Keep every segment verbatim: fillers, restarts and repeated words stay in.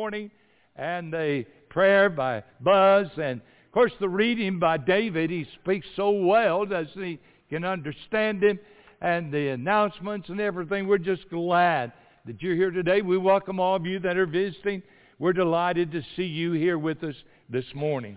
morning, and the prayer by Buzz, and of course the reading by David. He speaks so well as he can understand him, and the announcements and everything. We're just glad that you're here today. We welcome all of you that are visiting. We're delighted to see you here with us this morning.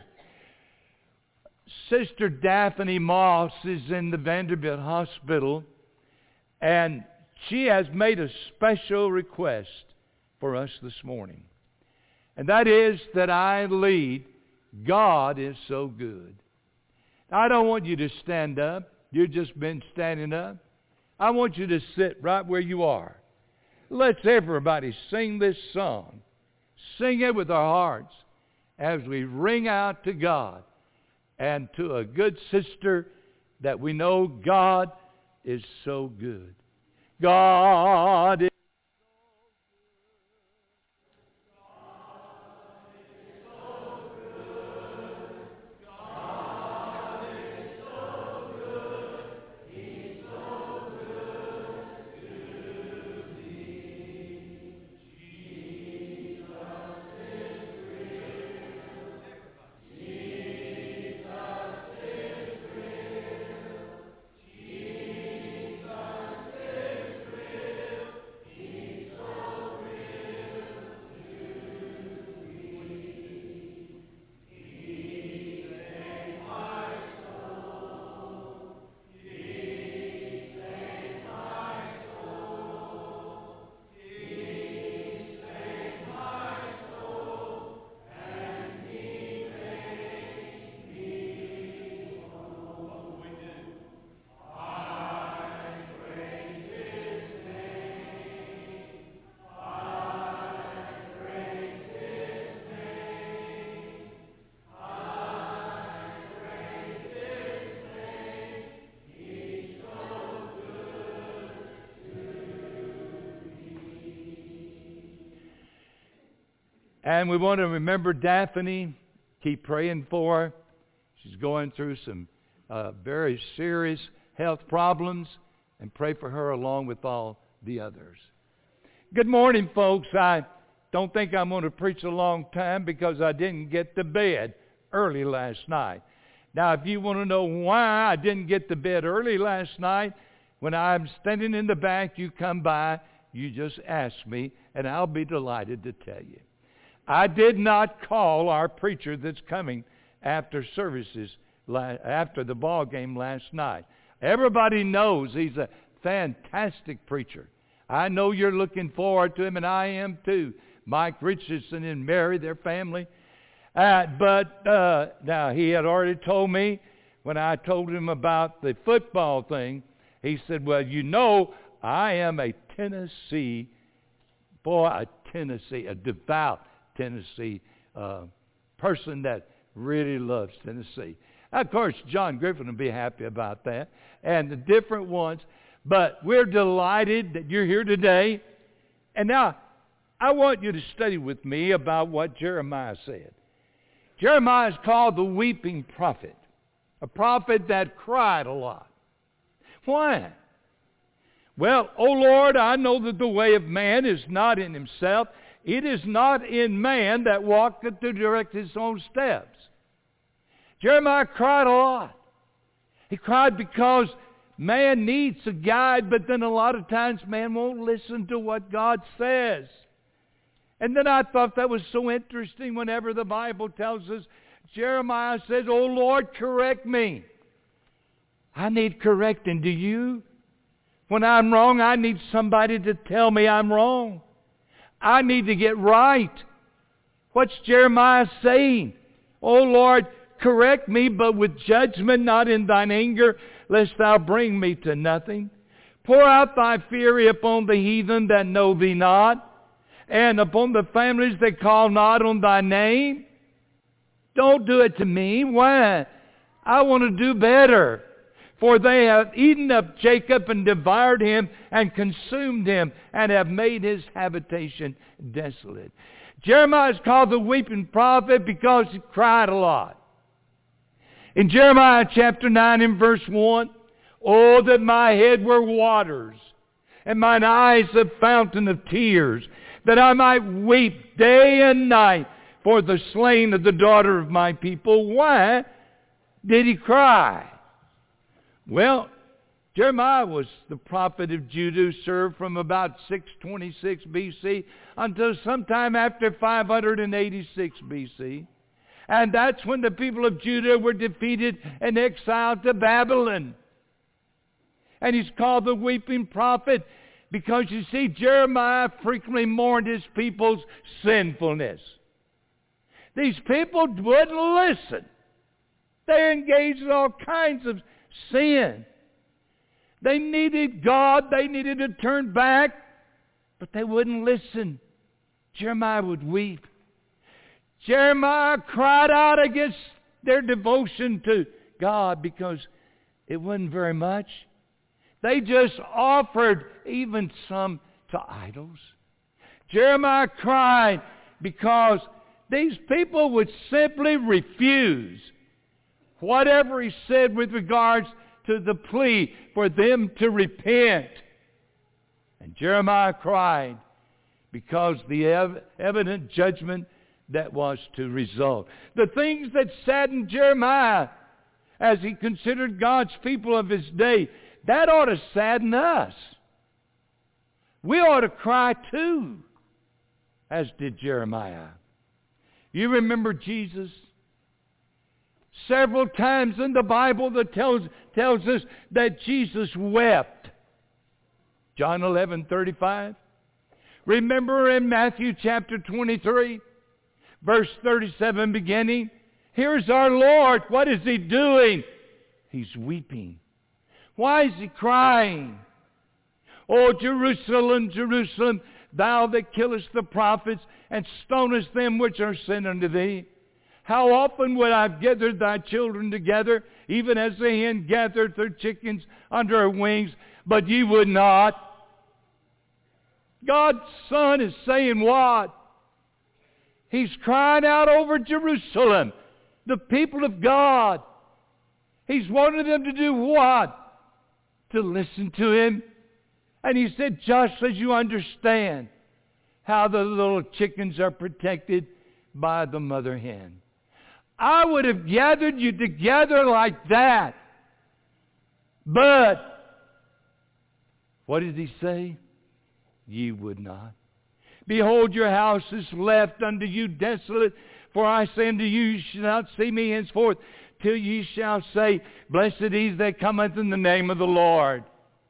Sister Daphne Moss is in the Vanderbilt Hospital, and she has made a special request for us this morning. And that is that I lead, God is so good. Now, I don't want you to stand up. You've just been standing up. I want you to sit right where you are. Let's everybody sing this song. Sing it with our hearts as we ring out to God and to a good sister that we know God is so good. God is And we want to remember Daphne, keep praying for her. She's going through some uh, very serious health problems, and pray for her along with all the others. Good morning, folks. I don't think I'm going to preach a long time because I didn't get to bed early last night. Now, if you want to know why I didn't get to bed early last night, when I'm standing in the back, you come by, you just ask me, and I'll be delighted to tell you. I did not call our preacher that's coming after services, after the ball game last night. Everybody knows he's a fantastic preacher. I know you're looking forward to him, and I am too. Mike Richardson and Mary, their family. Uh, but uh, now, he had already told me when I told him about the football thing, he said, well, you know, I am a Tennessee, boy, a Tennessee, a devout Tennessee uh, person that really loves Tennessee. Of course, John Griffin will be happy about that, and the different ones. But we're delighted that you're here today. And now, I want you to study with me about what Jeremiah said. Jeremiah is called the weeping prophet, a prophet that cried a lot. Why? Well, O Lord, I know that the way of man is not in himself. It is not in man that walketh to direct his own steps. Jeremiah cried a lot. He cried because man needs a guide, but then a lot of times man won't listen to what God says. And then I thought that was so interesting whenever the Bible tells us, Jeremiah says, "O Lord, correct me." I need correcting. Do you? When I'm wrong, I need somebody to tell me I'm wrong. I need to get right. What's Jeremiah saying? O Lord, correct me, but with judgment, not in thine anger, lest thou bring me to nothing. Pour out thy fury upon the heathen that know thee not, and upon the families that call not on thy name. Don't do it to me. Why? I want to do better. For they have eaten up Jacob and devoured him and consumed him and have made his habitation desolate. Jeremiah is called the weeping prophet because he cried a lot. In Jeremiah chapter nine and verse one, "Oh, that my head were waters, and mine eyes a fountain of tears, that I might weep day and night for the slain of the daughter of my people. Why did he cry? Well, Jeremiah was the prophet of Judah who served from about six twenty-six B C until sometime after five eighty-six B C. And that's when the people of Judah were defeated and exiled to Babylon. And he's called the weeping prophet because, you see, Jeremiah frequently mourned his people's sinfulness. These people wouldn't listen. They engaged in all kinds of sin. They needed God. They needed to turn back. But they wouldn't listen. Jeremiah would weep. Jeremiah cried out against their devotion to God because it wasn't very much. They just offered even some to idols. Jeremiah cried because these people would simply refuse whatever he said with regards to the plea for them to repent. And Jeremiah cried because the ev- evident judgment that was to result. The things that saddened Jeremiah as he considered God's people of his day, that ought to sadden us. We ought to cry too, as did Jeremiah. You remember Jesus? Several times in the Bible that tells, tells us that Jesus wept. John eleven thirty-five. Remember in Matthew chapter twenty-three, verse thirty-seven beginning, here's our Lord. What is He doing? He's weeping. Why is He crying? O Jerusalem, Jerusalem, thou that killest the prophets and stonest them which are sent unto thee. How often would I have gathered thy children together, even as the hen gathereth her chickens under her wings, but ye would not. God's Son is saying what? He's crying out over Jerusalem, the people of God. He's wanted them to do what? To listen to Him. And He said, just as you understand how the little chickens are protected by the mother hen, I would have gathered you together like that. But, what did He say? Ye would not. Behold, your house is left unto you desolate. For I say unto you, you shall not see me henceforth, till ye shall say, blessed is that cometh in the name of the Lord.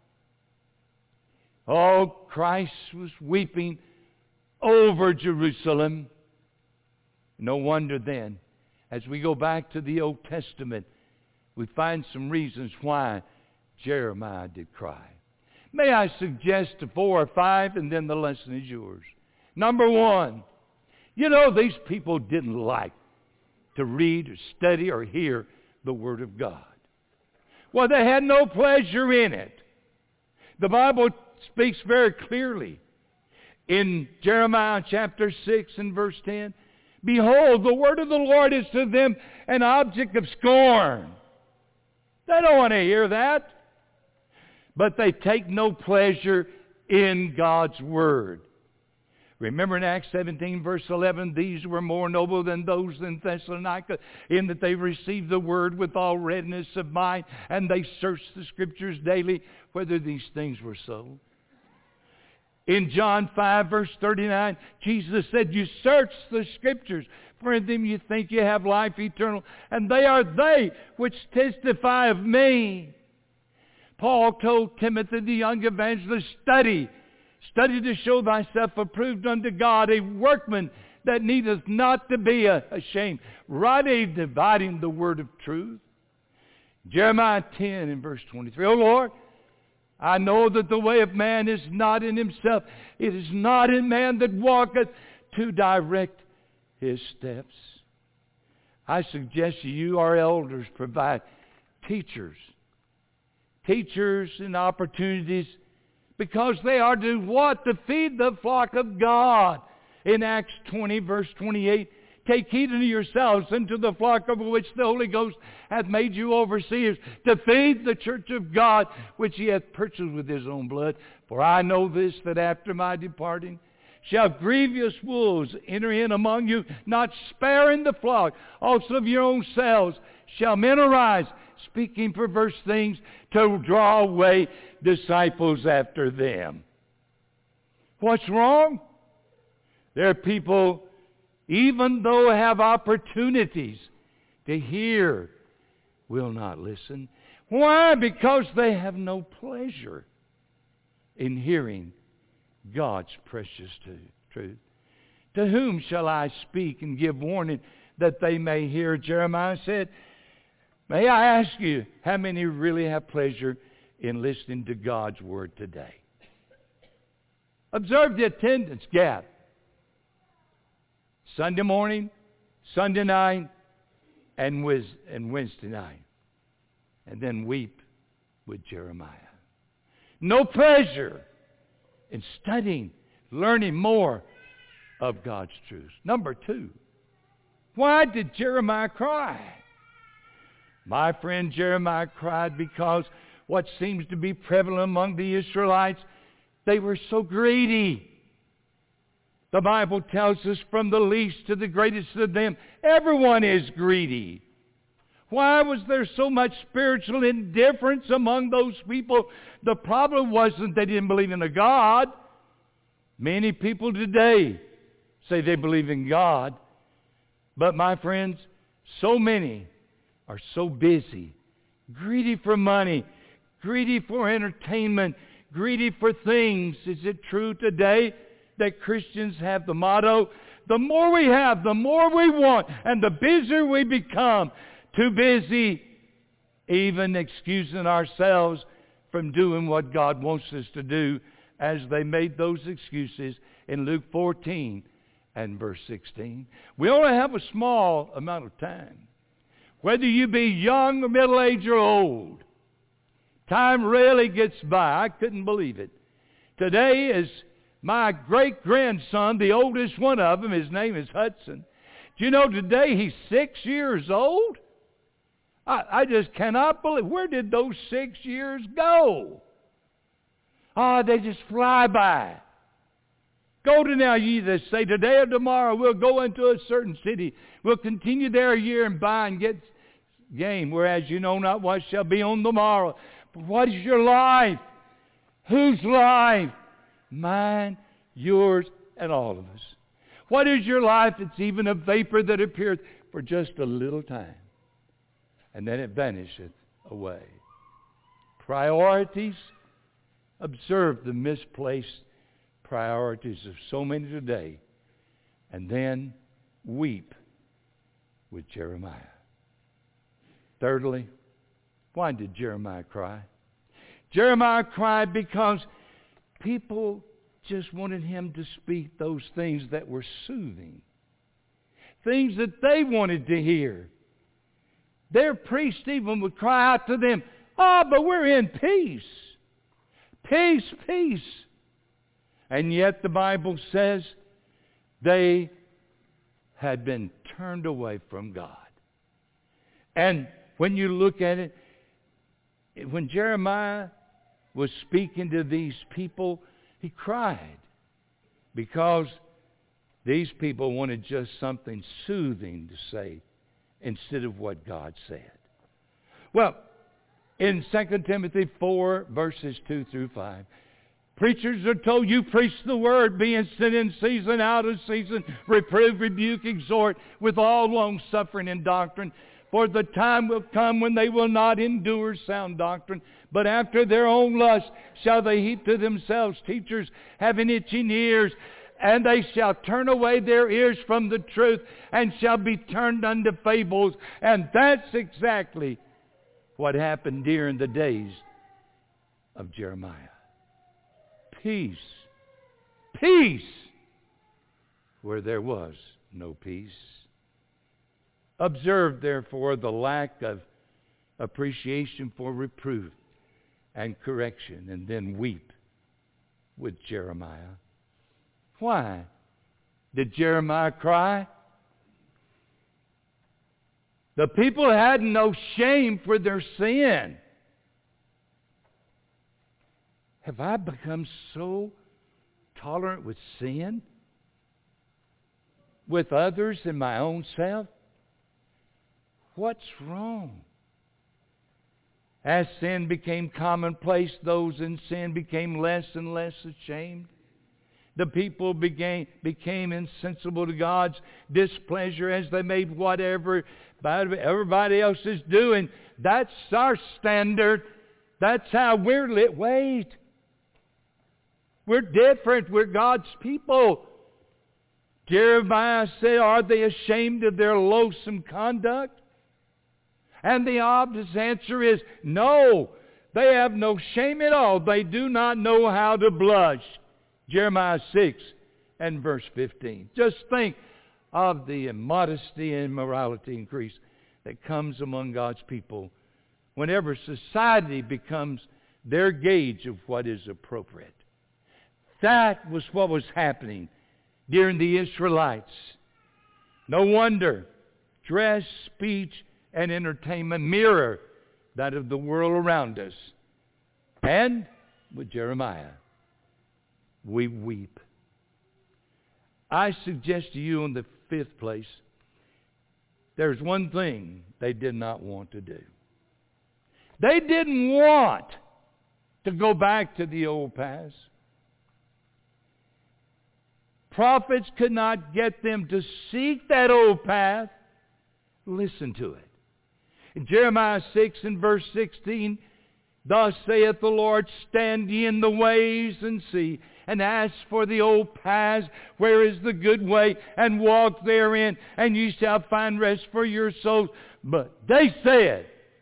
Oh, Christ was weeping over Jerusalem. No wonder then, as we go back to the Old Testament, we find some reasons why Jeremiah did cry. May I suggest four or five, and then the lesson is yours. Number one, you know, these people didn't like to read or study or hear the Word of God. Well, they had no pleasure in it. The Bible speaks very clearly in Jeremiah chapter six and verse ten. Behold, the word of the Lord is to them an object of scorn. They don't want to hear that. But they take no pleasure in God's Word. Remember in Acts seventeen verse eleven, these were more noble than those in Thessalonica, in that they received the Word with all readiness of mind, and they searched the Scriptures daily whether these things were so. In John five verse thirty-nine, Jesus said, you search the Scriptures, for in them you think you have life eternal, and they are they which testify of me. Paul told Timothy, the young evangelist, study. Study to show thyself approved unto God, a workman that needeth not to be ashamed, rightly dividing the word of truth. Jeremiah ten and verse twenty-three, O Lord, I know that the way of man is not in himself. It is not in man that walketh to direct his steps. I suggest to you, our elders, provide teachers. Teachers and opportunities, because they are to what? To feed the flock of God. In Acts twenty verse twenty-eight, take heed unto yourselves and to the flock over which the Holy Ghost hath made you overseers, to feed the church of God, which He hath purchased with His own blood. For I know this, that after my departing shall grievous wolves enter in among you, not sparing the flock. Also of your own selves shall men arise, speaking perverse things, to draw away disciples after them. What's wrong? There are people, even though have opportunities to hear, will not listen. Why? Because they have no pleasure in hearing God's precious truth. To whom shall I speak and give warning that they may hear? Jeremiah said, may I ask you, how many really have pleasure in listening to God's Word today? Observe the attendance gap. Sunday morning, Sunday night, and Wednesday night. And then weep with Jeremiah. No pleasure in studying, learning more of God's truth. Number two, why did Jeremiah cry? My friend, Jeremiah cried because what seems to be prevalent among the Israelites, they were so greedy. The Bible tells us from the least to the greatest of them, everyone is greedy. Why was there so much spiritual indifference among those people? The problem wasn't they didn't believe in a God. Many people today say they believe in God. But my friends, so many are so busy, greedy for money, greedy for entertainment, greedy for things. Is it true today that Christians have the motto, the more we have, the more we want, and the busier we become? Too busy even excusing ourselves from doing what God wants us to do, as they made those excuses in Luke fourteen and verse sixteen. We only have a small amount of time. Whether you be young or middle-aged or old, time rarely gets by. I couldn't believe it. Today is my great-grandson, the oldest one of them. His name is Hudson. Do you know today he's six years old? I, I just cannot believe. Where did those six years go? Ah, oh, they just fly by. Go to now, ye that say, today or tomorrow we'll go into a certain city. We'll continue there a year and buy and get game, whereas you know not what shall be on the morrow. But what is your life? Whose life? Mine, yours, and all of us. What is your life? It's even a vapor that appears for just a little time, and then it vanisheth away. Priorities. Observe the misplaced priorities of so many today, and then weep with Jeremiah. Thirdly, why did Jeremiah cry? Jeremiah cried because people just wanted him to speak those things that were soothing, things that they wanted to hear. Their priest even would cry out to them, "Ah, oh, but we're in peace. Peace, peace." And yet the Bible says they had been turned away from God. And when you look at it, when Jeremiah was speaking to these people, he cried because these people wanted just something soothing to say instead of what God said. Well, in Second Timothy four, verses two through five, preachers are told, you preach the word, be instant in season, out of season, reprove, rebuke, exhort with all long suffering and doctrine. For the time will come when they will not endure sound doctrine, but after their own lust shall they heap to themselves teachers having itching ears, and they shall turn away their ears from the truth and shall be turned unto fables. And that's exactly what happened during the days of Jeremiah. Peace. Peace where there was no peace. Observe, therefore, the lack of appreciation for reproof and correction, and then weep with Jeremiah. Why did Jeremiah cry? The people had no shame for their sin. Have I become so tolerant with sin with others and my own self? What's wrong? As sin became commonplace, those in sin became less and less ashamed. The people began, became insensible to God's displeasure as they made whatever everybody else is doing. That's our standard. That's how we're lit. Wait. We're different. We're God's people. Jeremiah said, are they ashamed of their loathsome conduct? And the obvious answer is no. They have no shame at all. They do not know how to blush. Jeremiah six and verse fifteen. Just think of the immodesty and immorality increase that comes among God's people whenever society becomes their gauge of what is appropriate. That was what was happening during the Israelites. No wonder dress, speech, and entertainment mirror that of the world around us. And with Jeremiah, we weep. I suggest to you in the fifth place, there's one thing they did not want to do. They didn't want to go back to the old paths. Prophets could not get them to seek that old path. Listen to it. In Jeremiah six and verse sixteen, thus saith the Lord, stand ye in the ways and see, and ask for the old paths, where is the good way, and walk therein, and ye shall find rest for your souls. But they said,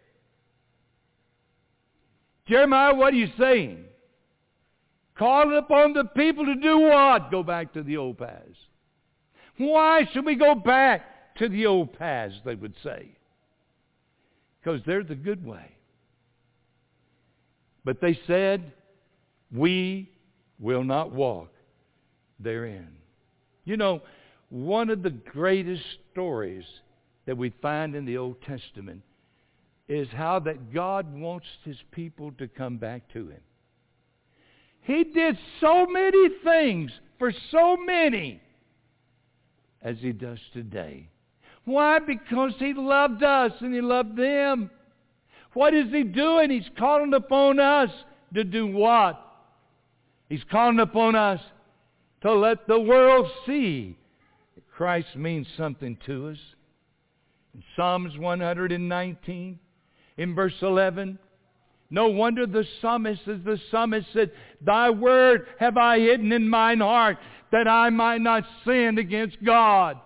Jeremiah, what are you saying? Calling upon the people to do what? Go back to the old paths. Why should we go back to the old paths, they would say? Because they're the good way. But they said, we will not walk therein. You know, one of the greatest stories that we find in the Old Testament is how that God wants His people to come back to Him. He did so many things for so many as He does today. Why? Because He loved us and He loved them. What is He doing? He's calling upon us to do what? He's calling upon us to let the world see that Christ means something to us. In Psalms one nineteen, in verse eleven, no wonder the psalmist, as the psalmist said, Thy word have I hidden in mine heart, that I might not sin against God.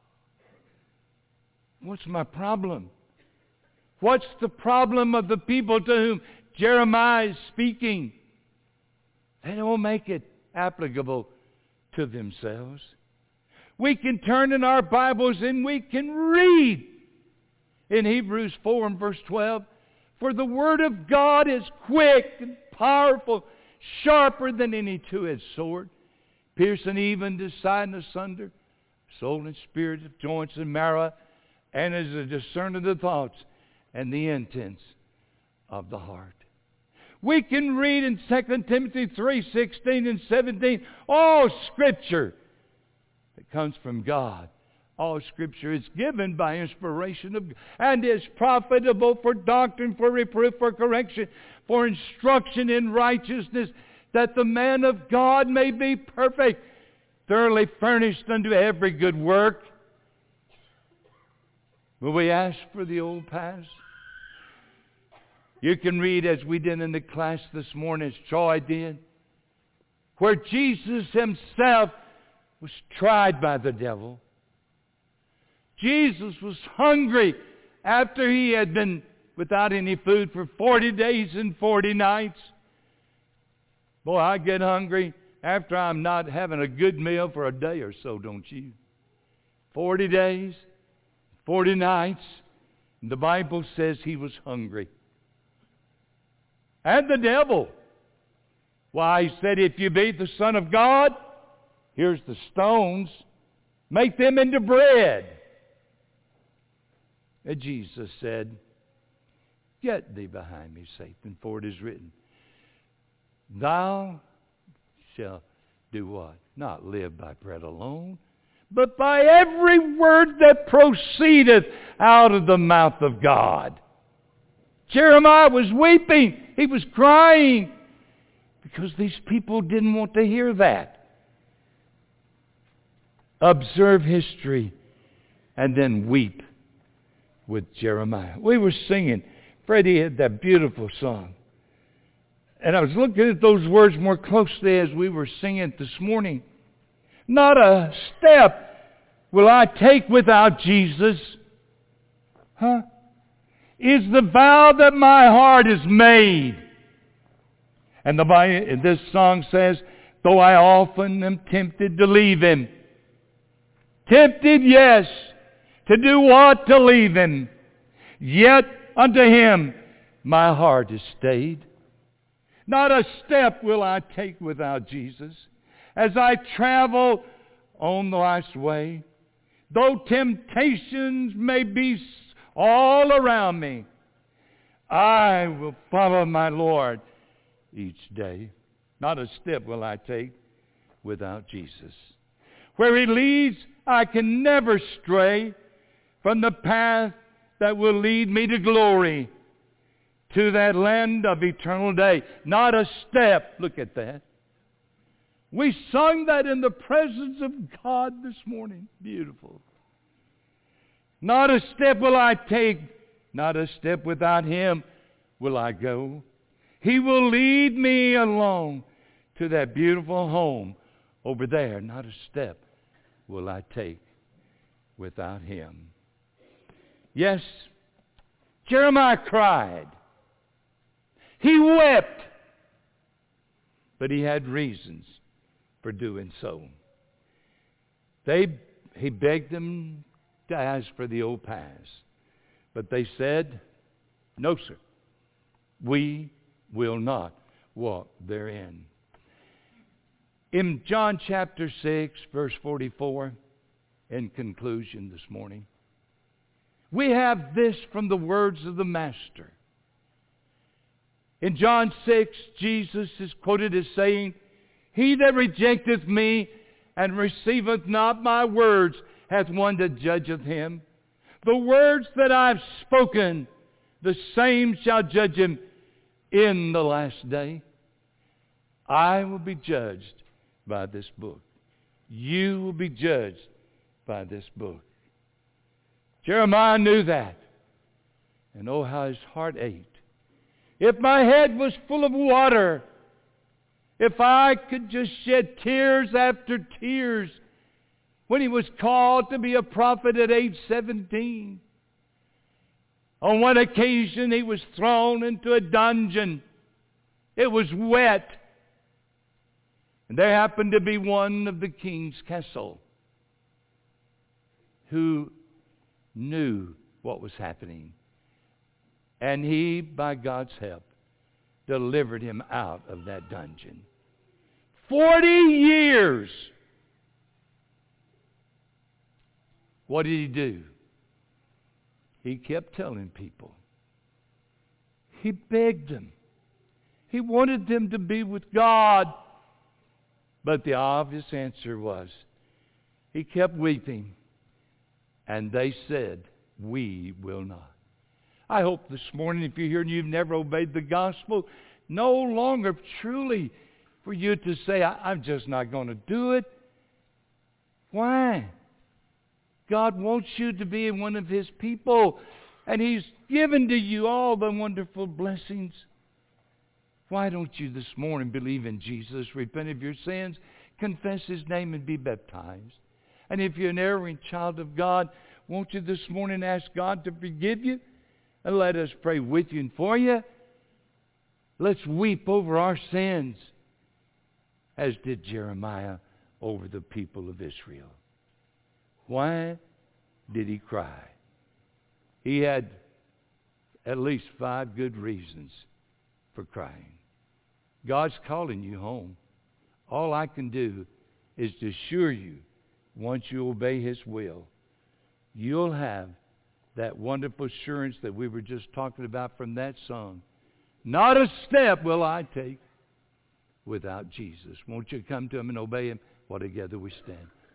What's my problem? What's the problem of the people to whom Jeremiah is speaking? They don't make it applicable to themselves. We can turn in our Bibles and we can read in Hebrews four and verse twelve, for the word of God is quick and powerful, sharper than any two-edged sword, piercing even to side and asunder, soul and spirit, of joints and marrow, and is a discerner of the thoughts and the intents of the heart. We can read in Second Timothy three sixteen and seventeen, all Scripture that comes from God. All Scripture is given by inspiration of God and is profitable for doctrine, for reproof, for correction, for instruction in righteousness, that the man of God may be perfect, thoroughly furnished unto every good work. Will we ask for the old paths? You can read, as we did in the class this morning, as Troy did, where Jesus Himself was tried by the devil. Jesus was hungry after He had been without any food for forty days and forty nights. Boy, I get hungry after I'm not having a good meal for a day or so, don't you? Forty days, forty nights. And the Bible says He was hungry. And the devil, why, He said, if you be the Son of God, here's the stones, make them into bread. And Jesus said, get thee behind me, Satan, for it is written, thou shalt do what? Not live by bread alone, but by every word that proceedeth out of the mouth of God. Jeremiah was weeping. He was crying because these people didn't want to hear that. Observe history and then weep with Jeremiah. We were singing. Freddie had that beautiful song. And I was looking at those words more closely as we were singing it this morning. Not a step will I take without Jesus. Huh? Is the vow that my heart has made. And the Bible, this song says, though I often am tempted to leave Him. Tempted, yes, to do what? To leave Him. Yet unto Him my heart is stayed. Not a step will I take without Jesus. As I travel on life's way, though temptations may be all around me, I will follow my Lord each day. Not a step will I take without Jesus. Where He leads, I can never stray from the path that will lead me to glory, to that land of eternal day. Not a step. Look at that. We sung that in the presence of God this morning. Beautiful. Not a step will I take, not a step without Him will I go. He will lead me along to that beautiful home over there. Not a step will I take without Him. Yes, Jeremiah cried. He wept. But he had reasons for doing so. They, he begged them to ask for the old paths. But they said, no, sir. We will not walk therein. In John chapter six, verse forty-four, in conclusion this morning, we have this from the words of the Master. In John six, Jesus is quoted as saying, He that rejecteth me and receiveth not my words hath one that judgeth him. The words that I have spoken, the same shall judge him in the last day. I will be judged by this book. You will be judged by this book. Jeremiah knew that. And oh, how his heart ached. If my head was full of water, if I could just shed tears after tears, when he was called to be a prophet at age seventeen. On one occasion he was thrown into a dungeon. It was wet. And there happened to be one of the king's castle who knew what was happening. And he, by God's help, delivered him out of that dungeon. Forty years. What did he do? He kept telling people. He begged them. He wanted them to be with God. But the obvious answer was, he kept weeping. And they said, we will not. I hope this morning, if you're here and you've never obeyed the gospel, no longer truly for you to say, I, I'm just not going to do it. Why? God wants you to be one of His people, and He's given to you all the wonderful blessings. Why don't you this morning believe in Jesus, repent of your sins, confess His name, and be baptized? And if you're an erring child of God, won't you this morning ask God to forgive you? And let us pray with you and for you. Let's weep over our sins, as did Jeremiah over the people of Israel. Why did he cry? He had at least five good reasons for crying. God's calling you home. All I can do is to assure you, once you obey His will, you'll have that wonderful assurance that we were just talking about from that song. Not a step will I take without Jesus. Won't you come to Him and obey Him while together we stand?